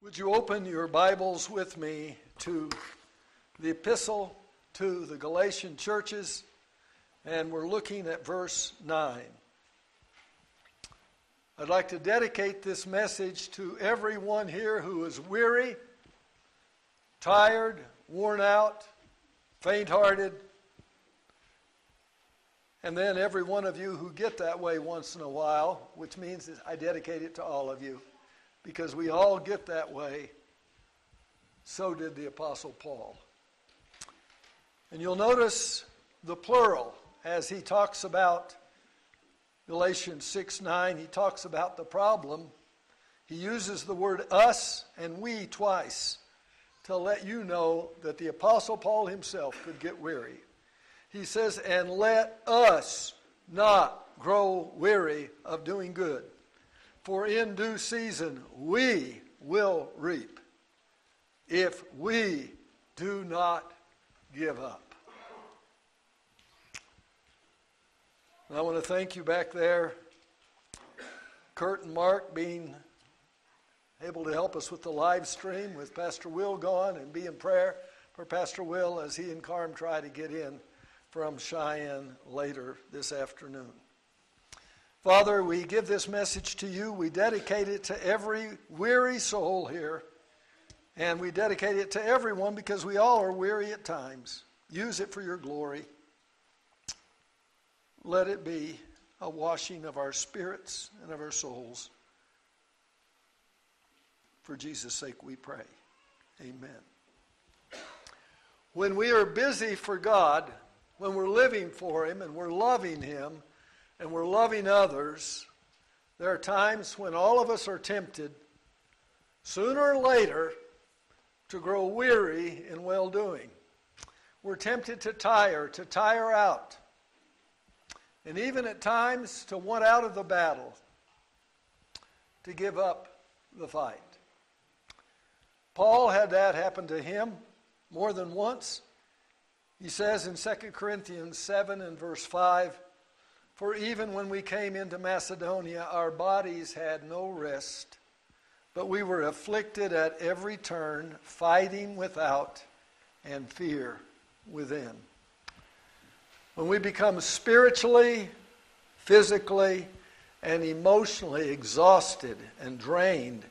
Would you open your Bibles with me to the epistle to the Galatian churches, and we're looking at verse 9. I'd like to dedicate this message to everyone here who is weary, tired, worn out, faint-hearted, and then every one of you who get that way once in a while, which means that I dedicate it to all of you. Because we all get that way, so did the Apostle Paul. And you'll notice the plural as he talks about Galatians 6:9. He talks about the problem. He uses the word us and we twice to let you know that the Apostle Paul himself could get weary. He says, and let us not grow weary of doing good. For in due season we will reap if we do not give up. And I want to thank you back there, Kurt and Mark, being able to help us with the live stream with Pastor Will gone, and be in prayer for Pastor Will as he and Carm try to get in from Cheyenne later this afternoon. Father, we give this message to you. We dedicate it to every weary soul here. And we dedicate it to everyone because we all are weary at times. Use it for your glory. Let it be a washing of our spirits and of our souls. For Jesus' sake we pray. Amen. When we are busy for God, when we're living for Him and we're loving Him, and we're loving others, there are times when all of us are tempted, sooner or later, to grow weary in well-doing. We're tempted to tire out, and even at times to want out of the battle, to give up the fight. Paul had that happen to him more than once. He says in 2 Corinthians 7 and verse 5, for even when we came into Macedonia, our bodies had no rest, but we were afflicted at every turn, fighting without and fear within. When we become spiritually, physically, and emotionally exhausted and drained,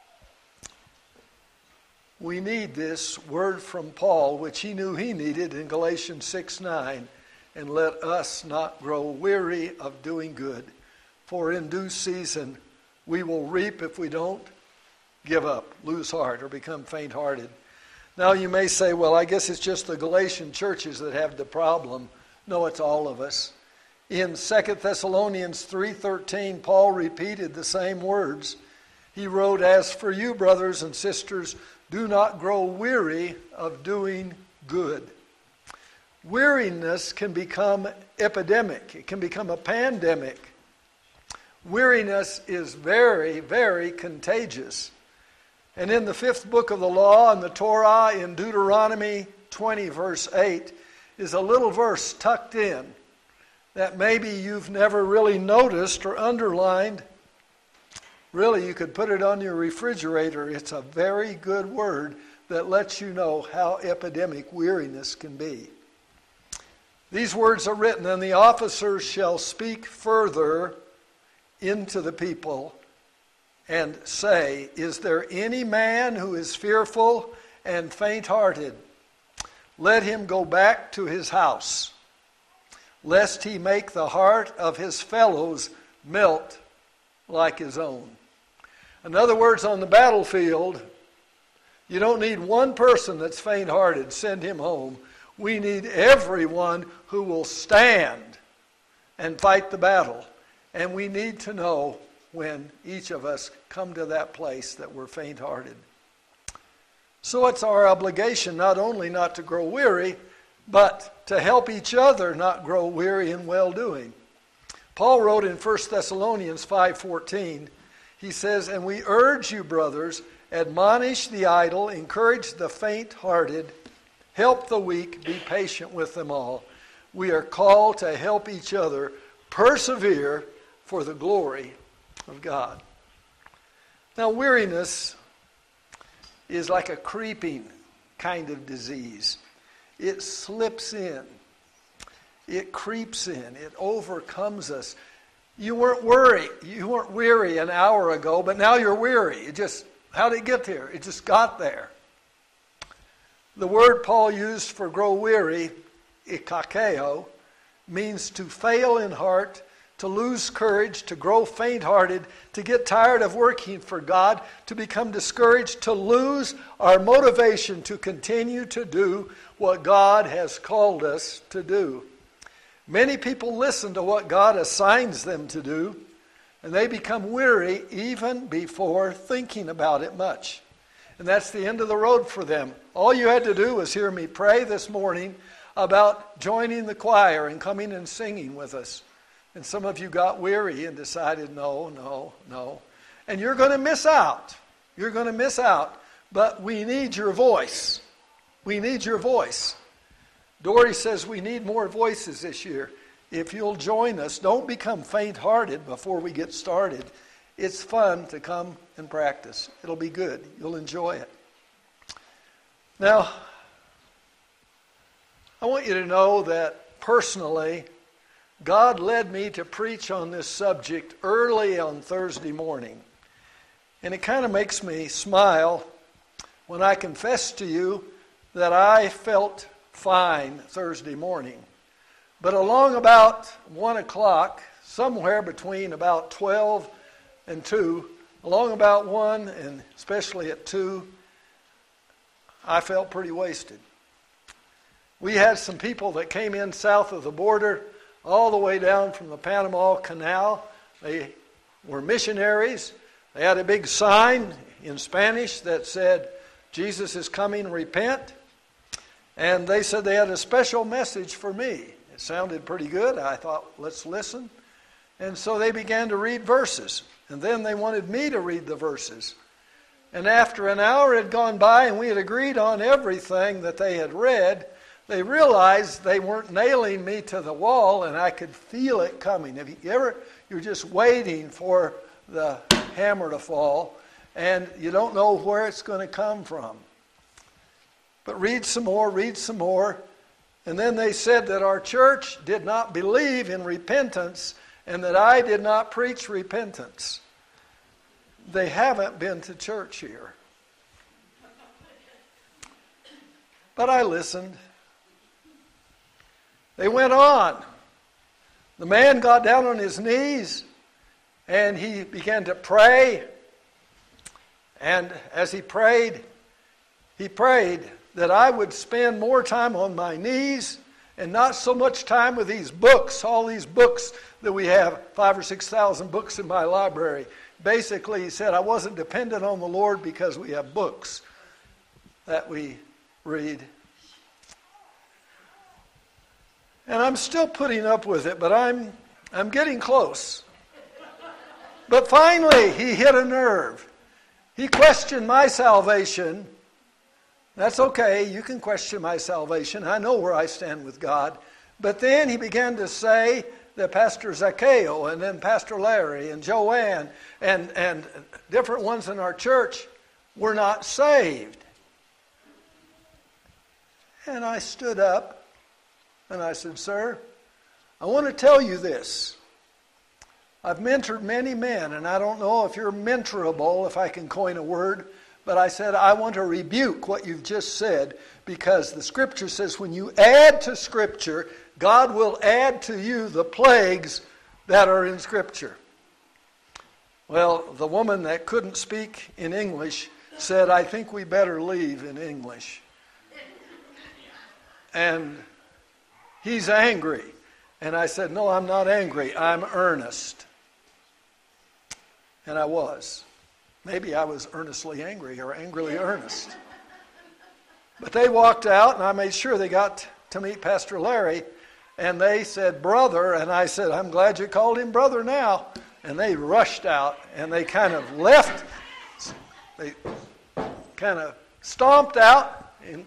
we need this word from Paul, which he knew he needed in Galatians 6:9. And let us not grow weary of doing good, for in due season we will reap if we don't give up, lose heart, or become faint-hearted. Now you may say, well, I guess it's just the Galatian churches that have the problem. No, it's all of us. In 2 Thessalonians 3:13, Paul repeated the same words. He wrote, as for you, brothers and sisters, do not grow weary of doing good. Weariness can become epidemic. It can become a pandemic. Weariness is very, very contagious. And in the 5th book of the law, in the Torah, in Deuteronomy 20, verse 8, is a little verse tucked in that maybe you've never really noticed or underlined. Really, you could put it on your refrigerator. It's a very good word that lets you know how epidemic weariness can be. These words are written, and the officers shall speak further into the people and say, is there any man who is fearful and faint-hearted? Let him go back to his house, lest he make the heart of his fellows melt like his own. In other words, on the battlefield, you don't need one person that's faint-hearted. Send him home. We need everyone who will stand and fight the battle. And we need to know when each of us come to that place that we're faint-hearted. So it's our obligation not only not to grow weary, but to help each other not grow weary in well-doing. Paul wrote in 1 Thessalonians 5:14, he says, and we urge you, brothers, admonish the idle, encourage the faint-hearted, help the weak, be patient with them all. We are called to help each other persevere for the glory of God. Now, weariness is like a creeping kind of disease. It slips in. It creeps in. It overcomes us. You weren't weary an hour ago, but now you're weary. How did it get there? It just got there. The word Paul used for grow weary, ikakeo, means to fail in heart, to lose courage, to grow faint-hearted, to get tired of working for God, to become discouraged, to lose our motivation to continue to do what God has called us to do. Many people listen to what God assigns them to do, and they become weary even before thinking about it much. And that's the end of the road for them. All you had to do was hear me pray this morning about joining the choir and coming and singing with us. And some of you got weary and decided, no. And you're going to miss out. You're going to miss out. But we need your voice. We need your voice. Dory says we need more voices this year. If you'll join us, don't become faint-hearted before we get started. It's fun to come and practice. It'll be good. You'll enjoy it. Now, I want you to know that personally, God led me to preach on this subject early on Thursday morning. And it kind of makes me smile when I confess to you that I felt fine Thursday morning. But along about 1 o'clock, somewhere between about 12 and 2, along about 1 and especially at 2, I felt pretty wasted. We had some people that came in south of the border, all the way down from the Panama Canal. They were missionaries. They had a big sign in Spanish that said, "Jesus is coming, repent." And they said they had a special message for me. It sounded pretty good. I thought, let's listen. And so they began to read verses. And then they wanted me to read the verses. And after an hour had gone by and we had agreed on everything that they had read, they realized they weren't nailing me to the wall, and I could feel it coming. You're just waiting for the hammer to fall, and you don't know where it's going to come from. But read some more. And then they said that our church did not believe in repentance, and that I did not preach repentance. They haven't been to church here. But I listened. They went on. The man got down on his knees and he began to pray. And as he prayed that I would spend more time on my knees and not so much time with these books, all these books that we have, 5,000 or 6,000 books in my library. Basically, he said I wasn't dependent on the Lord because we have books that we read. And I'm still putting up with it, but I'm getting close. But finally, he hit a nerve. He questioned my salvation. That's okay, you can question my salvation. I know where I stand with God. But then he began to say that Pastor Zacchaeus and then Pastor Larry and Joanne and different ones in our church were not saved. And I stood up and I said, "Sir, I want to tell you this. I've mentored many men, and I don't know if you're mentorable, if I can coin a word, but I said, I want to rebuke what you've just said, because the Scripture says when you add to Scripture, God will add to you the plagues that are in Scripture." Well, the woman that couldn't speak in English said, "I think we better leave in English." And he's angry. And I said, "No, I'm not angry. I'm earnest." And I was. Maybe I was earnestly angry or angrily earnest. But they walked out, and I made sure they got to meet Pastor Larry. And they said, "Brother." And I said, "I'm glad you called him brother now." And they rushed out, and they kind of left. They kind of stomped out. And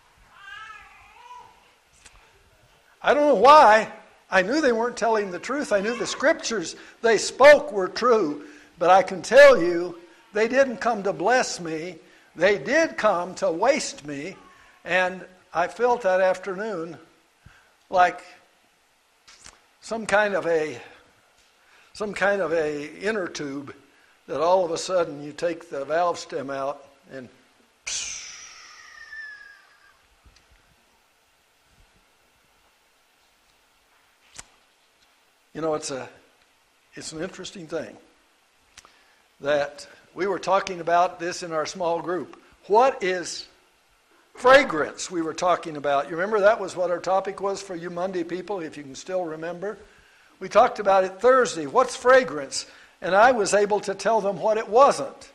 I don't know why. I knew they weren't telling the truth. I knew the Scriptures they spoke were true. But I can tell you, they didn't come to bless me. They did come to waste me, and I felt that afternoon like some kind of a inner tube that all of a sudden you take the valve stem out and you know, it's an interesting thing that we were talking about this in our small group. What is fragrance we were talking about? You remember that was what our topic was for you Monday people, if you can still remember. We talked about it Thursday. What's fragrance? And I was able to tell them what it wasn't.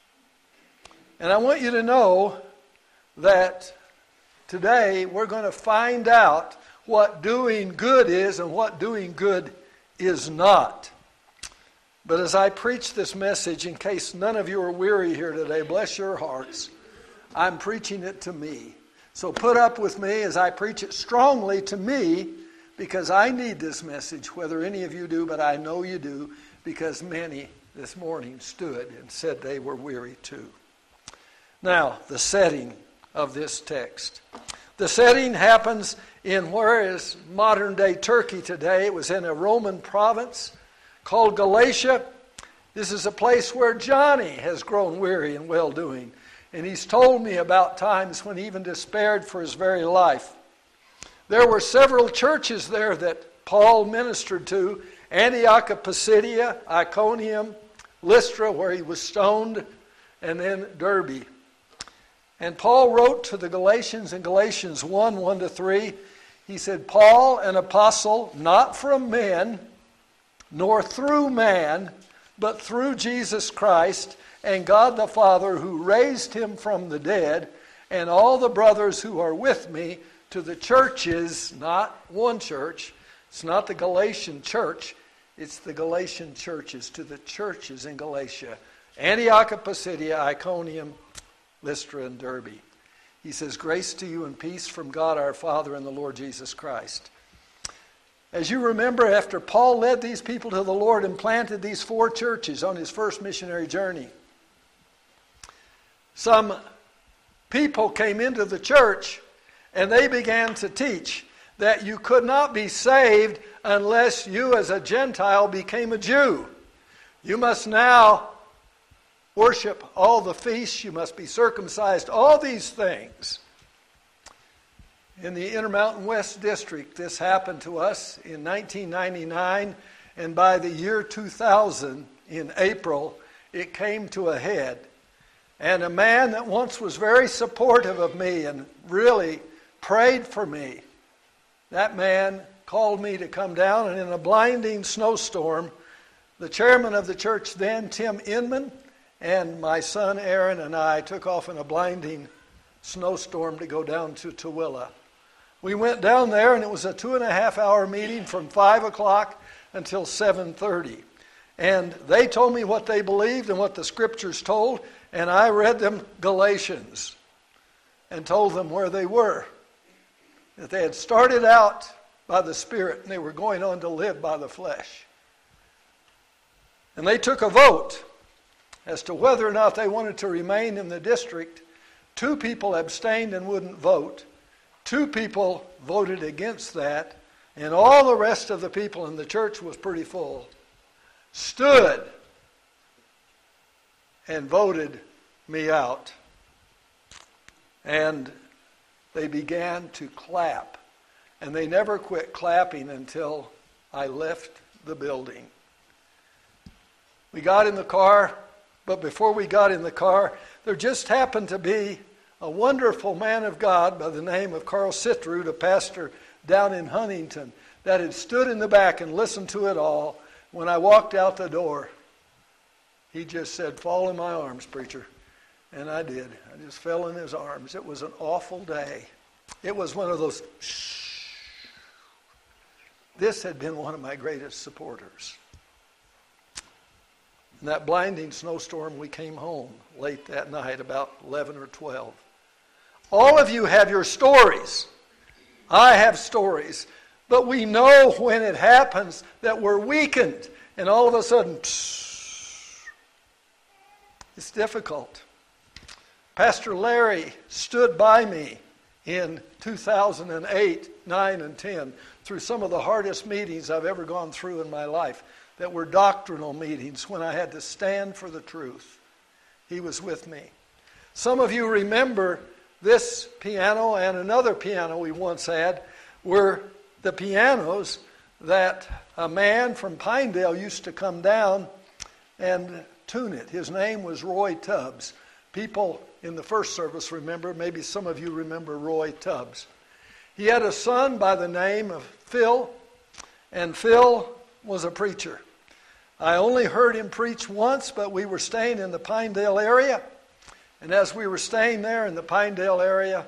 And I want you to know that today we're going to find out what doing good is and what doing good is not. But as I preach this message, in case none of you are weary here today, bless your hearts, I'm preaching it to me. So put up with me as I preach it strongly to me, because I need this message, whether any of you do, but I know you do, because many this morning stood and said they were weary too. Now, the setting of this text. The setting happens in where is modern-day Turkey today. It was in a Roman province called Galatia. This is a place where Johnny has grown weary in well-doing. And he's told me about times when he even despaired for his very life. There were several churches there that Paul ministered to. Antioch of Pisidia, Iconium, Lystra, where he was stoned, and then Derbe. And Paul wrote to the Galatians in Galatians 1, 1-3, he said, Paul, an apostle, not from men, nor through man, but through Jesus Christ, and God the Father, who raised him from the dead, and all the brothers who are with me, to the churches, not one church, it's not the Galatian church, it's the Galatian churches, to the churches in Galatia, Antioch of Pisidia, Iconium, Lystra, and Derbe. He says, grace to you and peace from God our Father and the Lord Jesus Christ. As you remember, after Paul led these people to the Lord and planted these 4 churches on his first missionary journey, some people came into the church and they began to teach that you could not be saved unless you as a Gentile became a Jew. You must now worship all the feasts, you must be circumcised, all these things. In the Intermountain West District, this happened to us in 1999, and by the year 2000, in April, it came to a head. And a man that once was very supportive of me and really prayed for me, that man called me to come down, and in a blinding snowstorm, the chairman of the church then, Tim Inman, and my son Aaron and I took off in a blinding snowstorm to go down to Tooele. We went down there, and it was a 2.5-hour meeting from 5 o'clock until 7:30. And they told me what they believed and what the scriptures told, and I read them Galatians and told them where they were. That they had started out by the Spirit and they were going on to live by the flesh. And they took a vote as to whether or not they wanted to remain in the district. 2 people abstained and wouldn't vote. 2 people voted against that, and all the rest of the people in the church was pretty full, stood and voted me out. And they began to clap, and they never quit clapping until I left the building. We got in the car, but before we got in the car, there just happened to be a wonderful man of God by the name of Carl Sitrud, a pastor down in Huntington, that had stood in the back and listened to it all. When I walked out the door, he just said, fall in my arms, preacher. And I did. I just fell in his arms. It was an awful day. It was one of those, shh. This had been one of my greatest supporters. In that blinding snowstorm, we came home late that night, about 11 or 12. All of you have your stories. I have stories. But we know when it happens that we're weakened. And all of a sudden, it's difficult. Pastor Larry stood by me in 2008, 9, and 10 through some of the hardest meetings I've ever gone through in my life that were doctrinal meetings when I had to stand for the truth. He was with me. Some of you remember this piano and another piano we once had were the pianos that a man from Pinedale used to come down and tune it. His name was Roy Tubbs. People in the first service remember, maybe some of you remember Roy Tubbs. He had a son by the name of Phil, and Phil was a preacher. I only heard him preach once, but we were staying in the Pinedale area. And as we were staying there in the Pinedale area,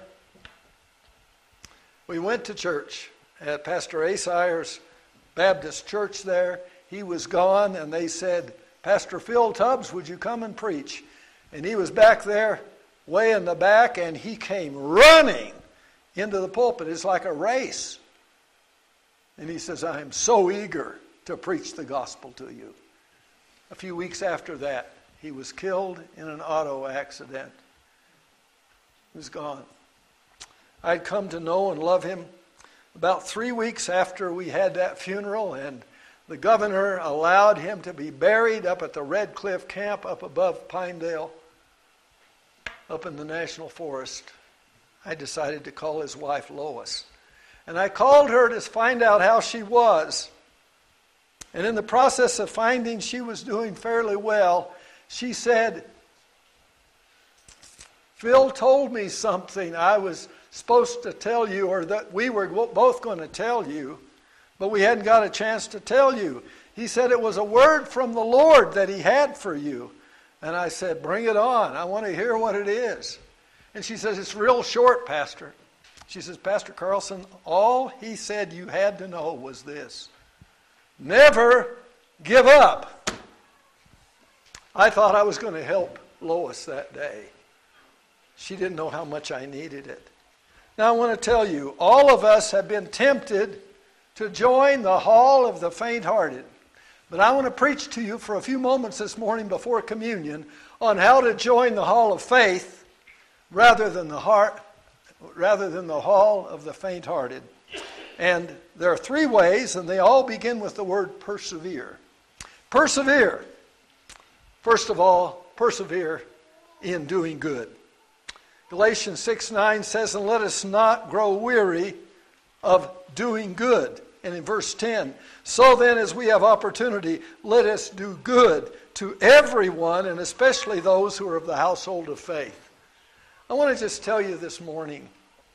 we went to church at Pastor Asayer's Baptist church there. He was gone, and they said, Pastor Phil Tubbs, would you come and preach? And he was back there, way in the back, and he came running into the pulpit. It's like a race. And he says, I am so eager to preach the gospel to you. A few weeks after that, he was killed in an auto accident. He was gone. I'd come to know and love him about 3 weeks after we had that funeral, and the governor allowed him to be buried up at the Red Cliff camp up above Pinedale, up in the National Forest. I decided to call his wife Lois. And I called her to find out how she was. And in the process of finding she was doing fairly well, she said, Phil told me something I was supposed to tell you, or that we were both going to tell you, but we hadn't got a chance to tell you. He said it was a word from the Lord that he had for you. And I said, bring it on. I want to hear what it is. And she says, it's real short, Pastor. She says, Pastor Carlson, all he said you had to know was this. Never give up. I thought I was going to help Lois that day. She didn't know how much I needed it. Now I want to tell you, all of us have been tempted to join the hall of the faint-hearted. But I want to preach to you for a few moments this morning before communion on how to join the hall of faith rather than the hall of the faint-hearted. And there are 3 ways, and they all begin with the word persevere. Persevere. First of all, persevere in doing good. Galatians 6:9 says, and let us not grow weary of doing good. And in verse 10, so then as we have opportunity, let us do good to everyone, and especially those who are of the household of faith. I want to just tell you this morning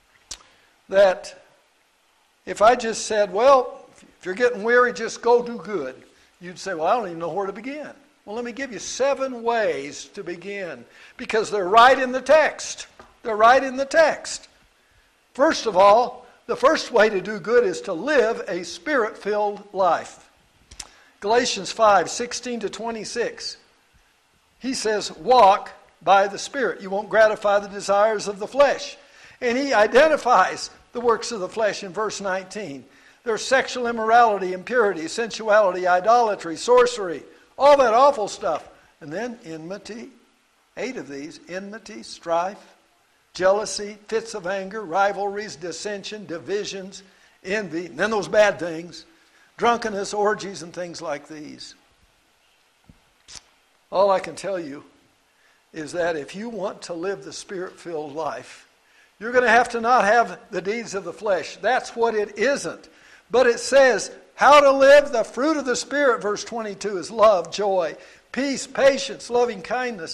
that if I just said, well, if you're getting weary, just go do good, you'd say, well, I don't even know where to begin. Well, let me give you 7 ways to begin, because they're right in the text. They're right in the text. First of all, the first way to do good is to live a Spirit-filled life. Galatians 5:16-26. He says, walk by the Spirit. You won't gratify the desires of the flesh. And he identifies the works of the flesh in verse 19. There's sexual immorality, impurity, sensuality, idolatry, sorcery, all that awful stuff. And then enmity. 8 of these: enmity, strife, jealousy, fits of anger, rivalries, dissension, divisions, envy, and then those bad things, drunkenness, orgies, and things like these. All I can tell you is that if you want to live the Spirit-filled life, you're going to have to not have the deeds of the flesh. That's what it isn't. But it says how to live the fruit of the Spirit, verse 22, is love, joy, peace, patience, loving kindness,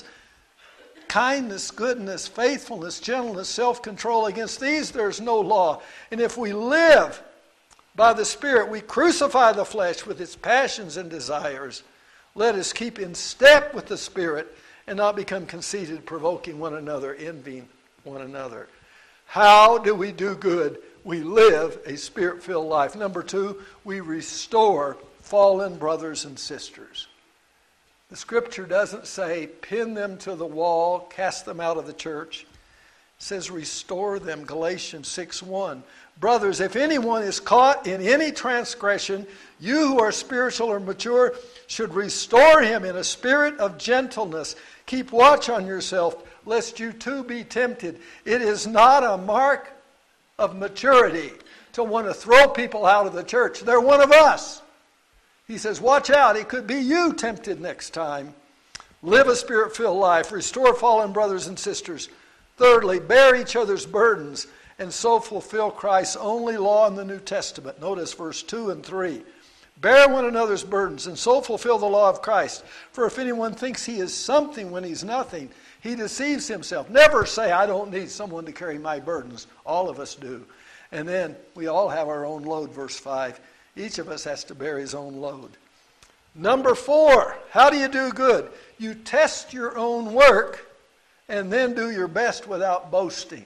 goodness, faithfulness, gentleness, self-control. Against these there's no law. And if we live by the Spirit, we crucify the flesh with its passions and desires. Let us keep in step with the Spirit and not become conceited, provoking one another, envying one another. How do we do good? We live a Spirit-filled life. Number 2, we restore fallen brothers and sisters. The Scripture doesn't say pin them to the wall, cast them out of the church. It says restore them, Galatians 6:1. Brothers, if anyone is caught in any transgression, you who are spiritual or mature should restore him in a spirit of gentleness. Keep watch on yourself, lest you too be tempted. It is not a mark of maturity to want to throw people out of the church. They're one of us. He says, watch out. It could be you tempted next time. Live a Spirit-filled life. Restore fallen brothers and sisters. Thirdly, bear each other's burdens and so fulfill Christ's only law in the New Testament. Notice verse 2 and 3. Bear one another's burdens and so fulfill the law of Christ. For if anyone thinks he is something when he's nothing, he deceives himself. Never say, I don't need someone to carry my burdens. All of us do. And then we all have our own load, verse 5. Each of us has to bear his own load. Number 4, how do you do good? You test your own work and then do your best without boasting.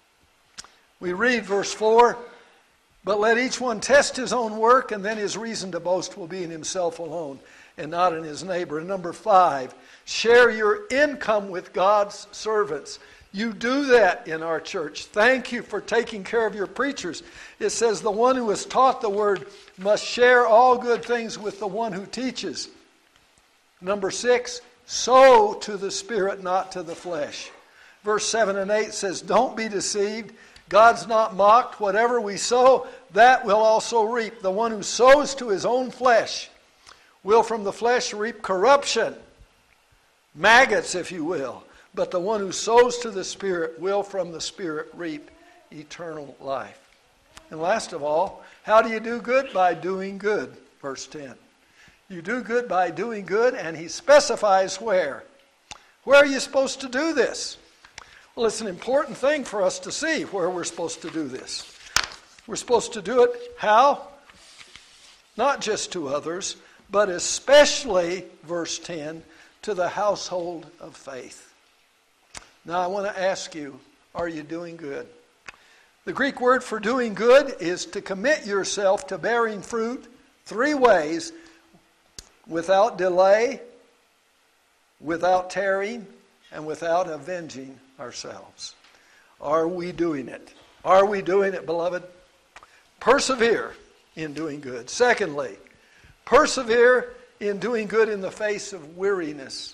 We read verse 4, but let each one test his own work, and then his reason to boast will be in himself alone and not in his neighbor. And number 5, share your income with God's servants. You do that in our church. Thank you for taking care of your preachers. It says the one who is taught the word must share all good things with the one who teaches. Number 6, sow to the Spirit, not to the flesh. Verse 7 and 8 says, don't be deceived. God's not mocked. Whatever we sow, that will also reap. The one who sows to his own flesh will from the flesh reap corruption. Maggots, if you will. But the one who sows to the Spirit will from the Spirit reap eternal life. And last of all, how do you do good? By doing good. Verse 10. You do good by doing good, and he specifies where. Where are you supposed to do this? Well, it's an important thing for us to see where we're supposed to do this. We're supposed to do it how? Not just to others, but especially, verse 10, to the household of faith. Now I want to ask you, are you doing good? The Greek word for doing good is to commit yourself to bearing fruit 3 ways: without delay, without tarrying, and without avenging ourselves. Are we doing it? Are we doing it, beloved? Persevere in doing good. Secondly, persevere in doing good in the face of weariness.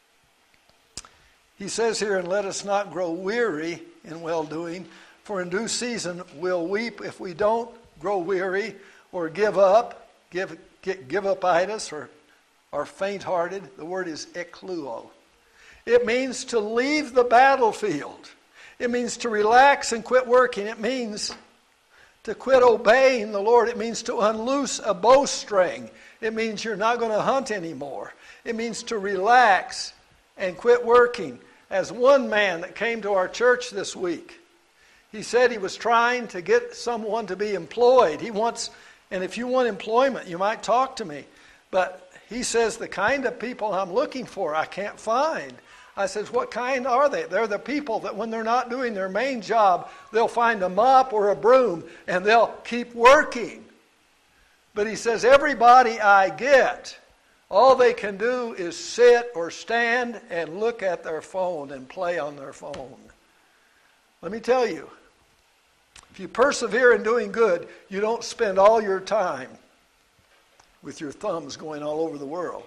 He says here, and let us not grow weary in well-doing, for in due season we'll weep if we don't grow weary or give up, give up-itis or are faint-hearted. The word is ekluo. It means to leave the battlefield. It means to relax and quit working. It means to quit obeying the Lord. It means to unloose a bowstring. It means you're not going to hunt anymore. It means to relax and quit working. As one man that came to our church this week, he said he was trying to get someone to be employed. He wants, and if you want employment, you might talk to me. But he says, the kind of people I'm looking for, I can't find. I says, what kind are they? They're the people that when they're not doing their main job, they'll find a mop or a broom and they'll keep working. But he says, everybody I get, all they can do is sit or stand and look at their phone and play on their phone. Let me tell you, if you persevere in doing good, you don't spend all your time with your thumbs going all over the world.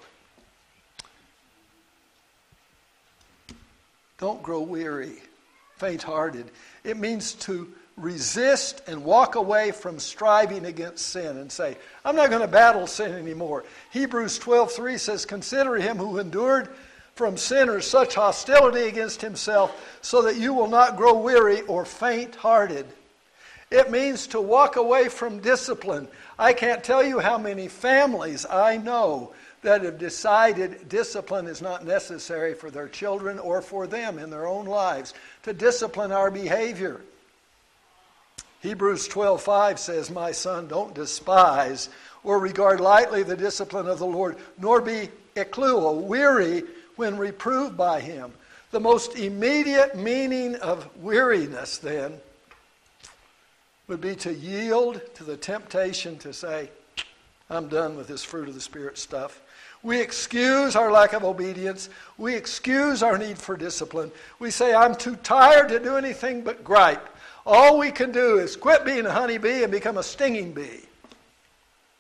Don't grow weary, faint-hearted. It means to resist and walk away from striving against sin and say, I'm not going to battle sin anymore. Hebrews 12:3 says, consider him who endured from sinners such hostility against himself, so that you will not grow weary or faint-hearted. It means to walk away from discipline. I can't tell you how many families I know that have decided discipline is not necessary for their children or for them in their own lives, to discipline our behavior. Hebrews 12:5 says, my son, don't despise or regard lightly the discipline of the Lord, nor be ekluo, weary when reproved by him. The most immediate meaning of weariness, then, would be to yield to the temptation to say, I'm done with this fruit of the Spirit stuff. We excuse our lack of obedience. We excuse our need for discipline. We say, I'm too tired to do anything but gripe. All we can do is quit being a honeybee and become a stinging bee.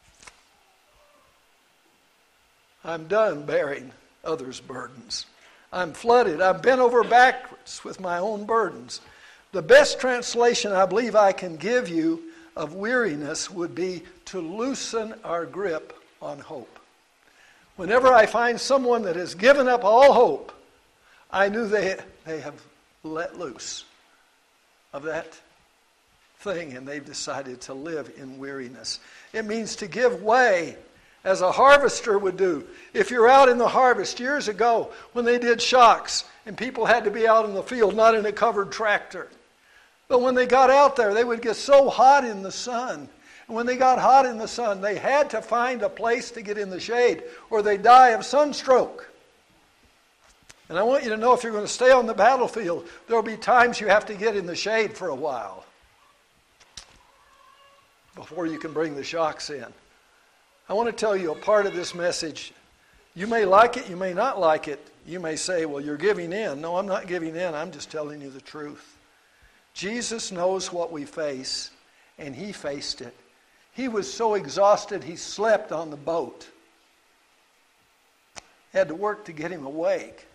I'm done bearing others' burdens. I'm flooded. I'm bent over backwards with my own burdens. The best translation I believe I can give you of weariness would be to loosen our grip on hope. Whenever I find someone that has given up all hope, I knew they have let loose of that thing and they've decided to live in weariness. It means to give way as a harvester would do. If you're out in the harvest years ago when they did shocks and people had to be out in the field, not in a covered tractor. But when they got out there, they would get so hot in the sun. And when they got hot in the sun, they had to find a place to get in the shade or they die of sunstroke. And I want you to know, if you're going to stay on the battlefield, there will be times you have to get in the shade for a while before you can bring the shocks in. I want to tell you a part of this message. You may like it, you may not like it. You may say, well, you're giving in. No, I'm not giving in. I'm just telling you the truth. Jesus knows what we face, and he faced it. He was so exhausted, he slept on the boat. Had to work to get him awake.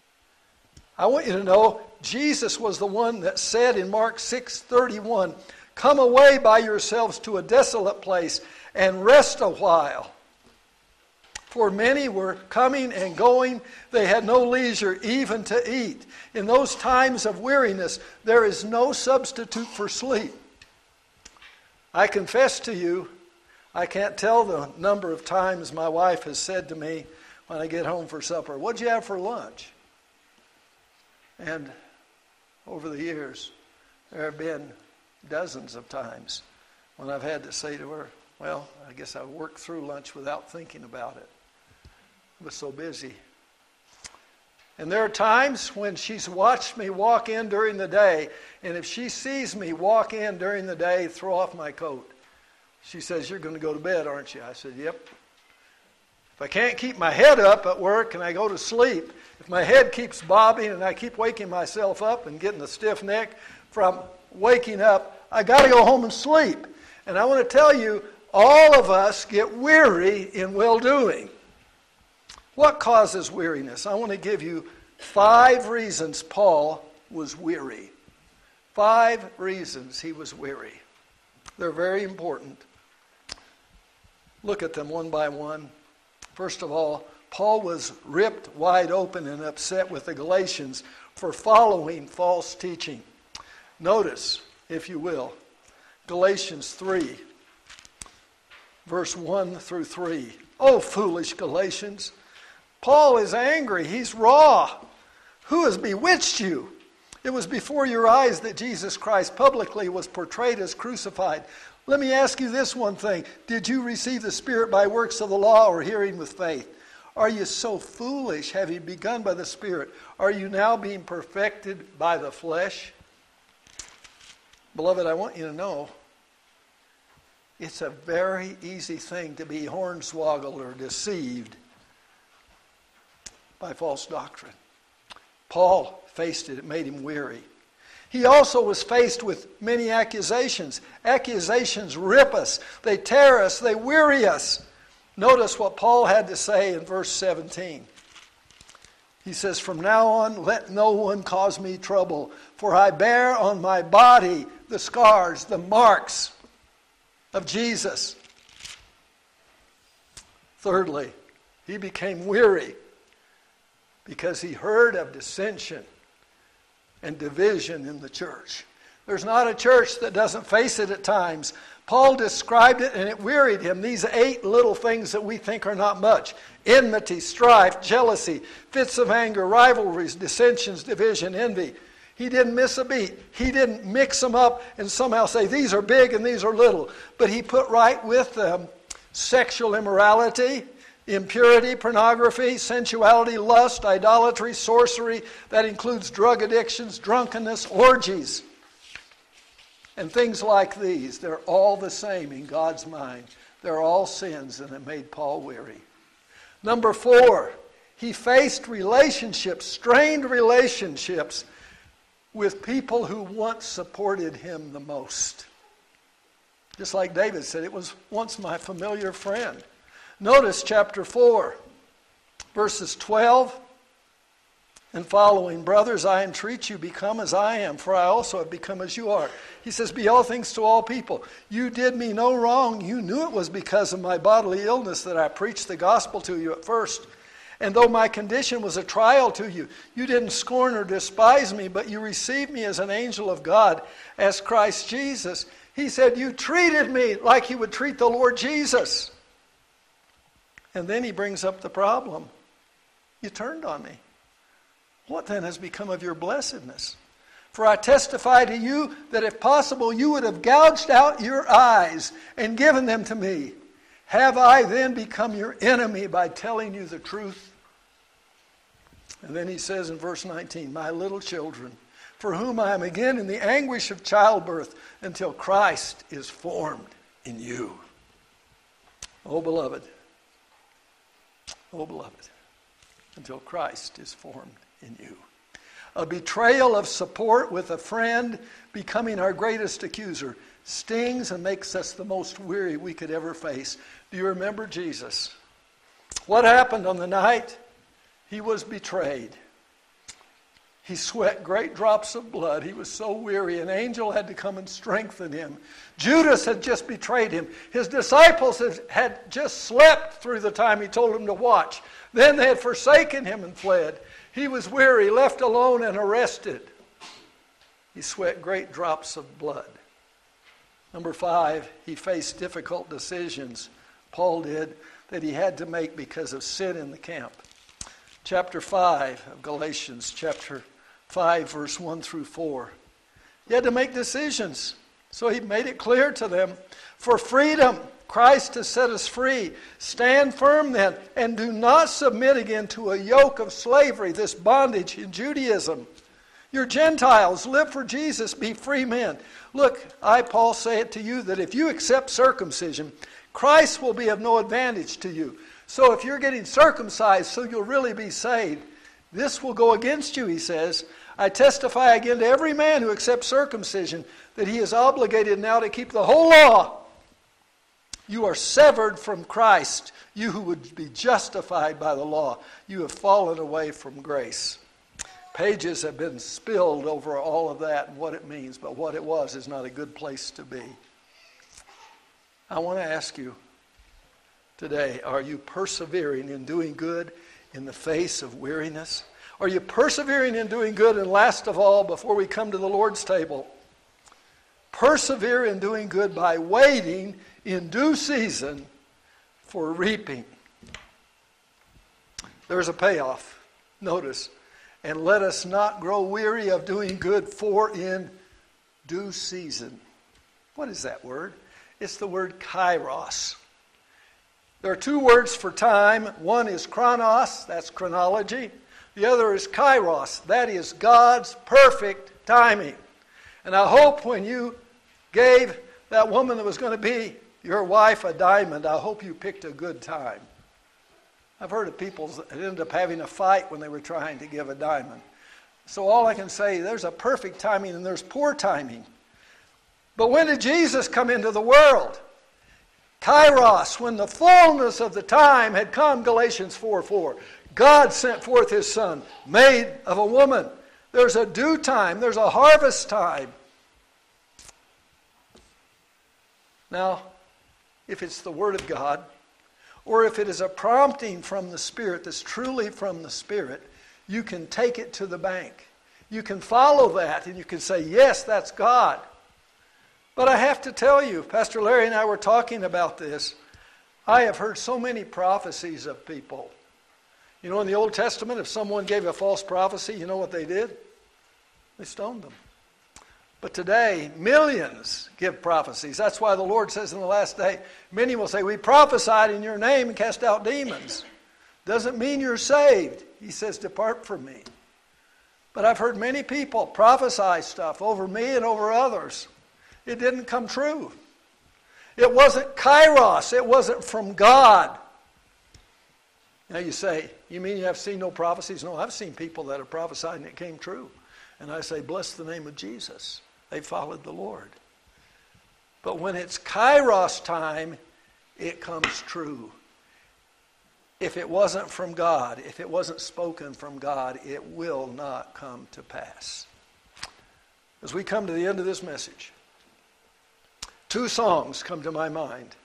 I want you to know, Jesus was the one that said in Mark 6:31, come away by yourselves to a desolate place and rest a while. For many were coming and going. They had no leisure even to eat. In those times of weariness, there is no substitute for sleep. I confess to you, I can't tell the number of times my wife has said to me when I get home for supper, what'd you have for lunch? And over the years, there have been dozens of times when I've had to say to her, well, I guess I worked through lunch without thinking about it. I was so busy. And there are times when she's watched me walk in during the day, and if she sees me walk in during the day, throw off my coat, she says, you're going to go to bed, aren't you? I said, yep. If I can't keep my head up at work and I go to sleep, if my head keeps bobbing and I keep waking myself up and getting a stiff neck from waking up, I got to go home and sleep. And I want to tell you, all of us get weary in well-doing. What causes weariness? I want to give you 5 reasons Paul was weary. 5 reasons he was weary. They're very important. Look at them one by one. First of all, Paul was ripped wide open and upset with the Galatians for following false teaching. Notice, if you will, Galatians 3, verse 1 through 3. Oh, foolish Galatians! Paul is angry. He's raw. Who has bewitched you? It was before your eyes that Jesus Christ publicly was portrayed as crucified. Let me ask you this one thing. Did you receive the Spirit by works of the law or hearing with faith? Are you so foolish? Have you begun by the Spirit? Are you now being perfected by the flesh? Beloved, I want you to know, it's a very easy thing to be hornswoggled or deceived by false doctrine. Paul faced it. It made him weary. He also was faced with many accusations. Accusations rip us. They tear us. They weary us. Notice what Paul had to say in verse 17. He says, from now on, let no one cause me trouble, for I bear on my body the scars, the marks of Jesus. Thirdly, he became weary because he heard of dissension and division in the church. There's not a church that doesn't face it at times. Paul described it and it wearied him. These 8 little things that we think are not much. Enmity, strife, jealousy, fits of anger, rivalries, dissensions, division, envy. He didn't miss a beat. He didn't mix them up and somehow say these are big and these are little. But he put right with them sexual immorality, impurity, pornography, sensuality, lust, idolatry, sorcery. That includes drug addictions, drunkenness, orgies, and things like these. They're all the same in God's mind. They're all sins, and it made Paul weary. Number 4, he faced relationships, strained relationships with people who once supported him the most. Just like David said, it was once my familiar friend. Notice chapter 4, verses 12 and following. Brothers, I entreat you, become as I am, for I also have become as you are. He says, be all things to all people. You did me no wrong. You knew it was because of my bodily illness that I preached the gospel to you at first. And though my condition was a trial to you, you didn't scorn or despise me, but you received me as an angel of God, as Christ Jesus. He said, you treated me like you would treat the Lord Jesus. And then he brings up the problem. You turned on me. What then has become of your blessedness? For I testify to you that if possible you would have gouged out your eyes and given them to me. Have I then become your enemy by telling you the truth? And then he says in verse 19, my little children, for whom I am again in the anguish of childbirth until Christ is formed in you. Oh, beloved, until Christ is formed in you. A betrayal of support with a friend becoming our greatest accuser stings and makes us the most weary we could ever face. Do you remember Jesus? What happened on the night he was betrayed? He sweat great drops of blood. He was so weary. An angel had to come and strengthen him. Judas had just betrayed him. His disciples had just slept through the time he told them to watch. Then they had forsaken him and fled. He was weary, left alone, and arrested. He sweat great drops of blood. Number 5, he faced difficult decisions, Paul did, that he had to make because of sin in the camp. Chapter 5 of Galatians, chapter 5, verse 1 through 4. He had to make decisions. So he made it clear to them, for freedom, Christ has set us free. Stand firm then, and do not submit again to a yoke of slavery, this bondage in Judaism. You're Gentiles, live for Jesus, be free men. Look, I, Paul, say it to you that if you accept circumcision, Christ will be of no advantage to you. So if you're getting circumcised so you'll really be saved, this will go against you, he says. I testify again to every man who accepts circumcision that he is obligated now to keep the whole law. You are severed from Christ, you who would be justified by the law. You have fallen away from grace. Pages have been spilled over all of that and what it means, but what it was is not a good place to be. I want to ask you today, are you persevering in doing good in the face of weariness? Are you persevering in doing good? And last of all, before we come to the Lord's table, persevere in doing good by waiting in due season for reaping. There's a payoff. Notice. And let us not grow weary of doing good, for in due season. What is that word? It's the word kairos. There are two words for time. One is chronos, that's chronology. The other is kairos, that is God's perfect timing. And I hope when you gave that woman that was going to be your wife a diamond, I hope you picked a good time. I've heard of people that ended up having a fight when they were trying to give a diamond. So all I can say, there's a perfect timing and there's poor timing. But when did Jesus come into the world? Kairos, when the fullness of the time had come, Galatians 4:4. God sent forth his Son, made of a woman. There's a due time. There's a harvest time. Now, if it's the Word of God, or if it is a prompting from the Spirit that's truly from the Spirit, you can take it to the bank. You can follow that and you can say, yes, that's God. But I have to tell you, Pastor Larry and I were talking about this. I have heard so many prophecies of people. You know, in the Old Testament, if someone gave a false prophecy, you know what they did? They stoned them. But today, millions give prophecies. That's why the Lord says in the last day, many will say, we prophesied in your name and cast out demons. Doesn't mean you're saved. He says, depart from me. But I've heard many people prophesy stuff over me and over others. It didn't come true. It wasn't kairos. It wasn't from God. Now you say, you mean you have seen no prophecies? No, I've seen people that have prophesied and it came true. And I say, bless the name of Jesus. They followed the Lord. But when it's kairos time, it comes true. if it wasn't from God, if it wasn't spoken from God, it will not come to pass. As we come to the end of this message, 2 songs come to my mind.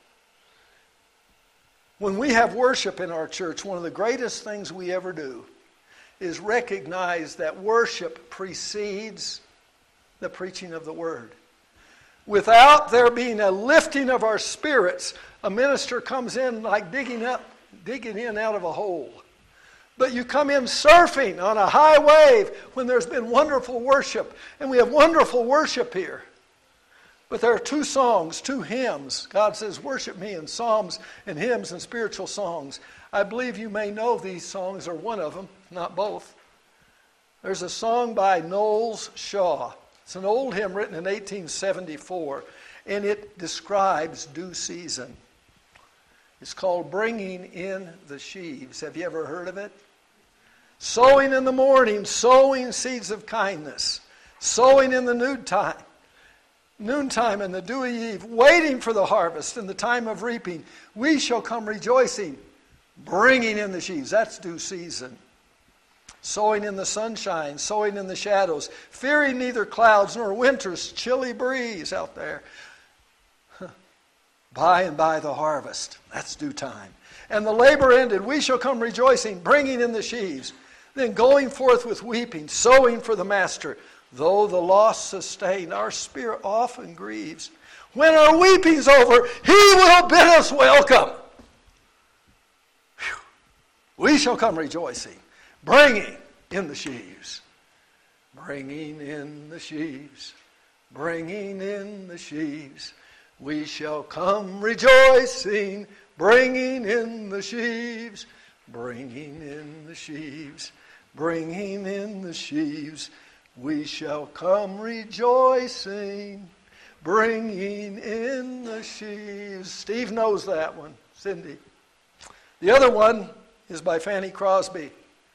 When we have worship in our church, one of the greatest things we ever do is recognize that worship precedes the preaching of the Word. Without there being a lifting of our spirits, a minister comes in like digging in out of a hole. But you come in surfing on a high wave when there's been wonderful worship. And we have wonderful worship here. But there are 2 songs, 2 hymns. God says, worship me in psalms and hymns and spiritual songs. I believe you may know these songs, or one of them, not both. There's a song by Knowles Shaw. It's an old hymn written in 1874, and it describes due season. It's called Bringing in the Sheaves. Have you ever heard of it? Sowing in the morning, sowing seeds of kindness. Sowing in the noontime and the dewy eve, waiting for the harvest and the time of reaping. We shall come rejoicing, bringing in the sheaves. That's due season. Sowing in the sunshine, sowing in the shadows, fearing neither clouds nor winter's chilly breeze out there. By and by the harvest. That's due time. And the labor ended. We shall come rejoicing, bringing in the sheaves. Then going forth with weeping, sowing for the master. Though the loss sustained, our spirit often grieves. When our weeping's over, he will bid us welcome. Whew. We shall come rejoicing, bringing in the sheaves. Bringing in the sheaves. Bringing in the sheaves. We shall come rejoicing, bringing in the sheaves. Bringing in the sheaves. Bringing in the sheaves. We shall come rejoicing, bringing in the sheaves. Steve knows that one, Cindy. The other one is by Fanny Crosby.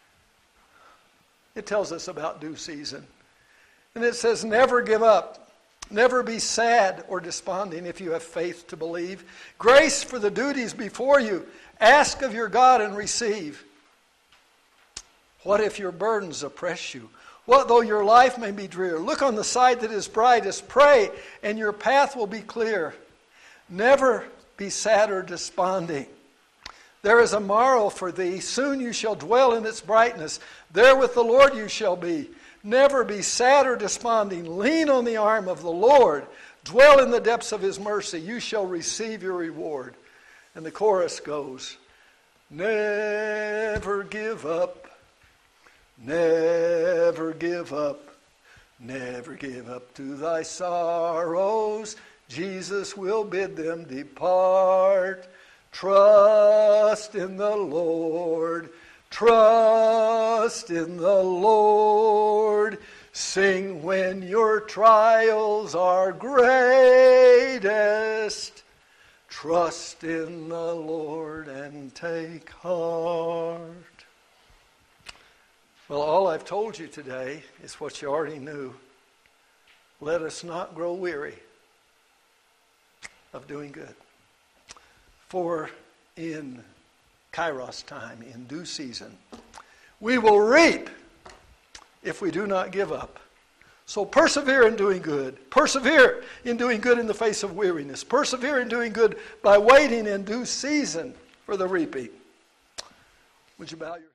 It tells us about due season. And it says, never give up. Never be sad or desponding if you have faith to believe. Grace for the duties before you. Ask of your God and receive. What if your burdens oppress you? What though your life may be drear? Look on the side that is brightest. Pray, and your path will be clear. Never be sad or desponding. There is a morrow for thee. Soon you shall dwell in its brightness. There with the Lord you shall be. Never be sad or desponding. Lean on the arm of the Lord. Dwell in the depths of his mercy. You shall receive your reward. And the chorus goes, never give up. Never give up, never give up to thy sorrows. Jesus will bid them depart. Trust in the Lord, trust in the Lord. Sing when your trials are greatest. Trust in the Lord and take heart. Well, all I've told you today is what you already knew. Let us not grow weary of doing good. For in Kairos time, in due season, we will reap if we do not give up. So persevere in doing good. Persevere in doing good in the face of weariness. Persevere in doing good by waiting in due season for the reaping. Would you bow your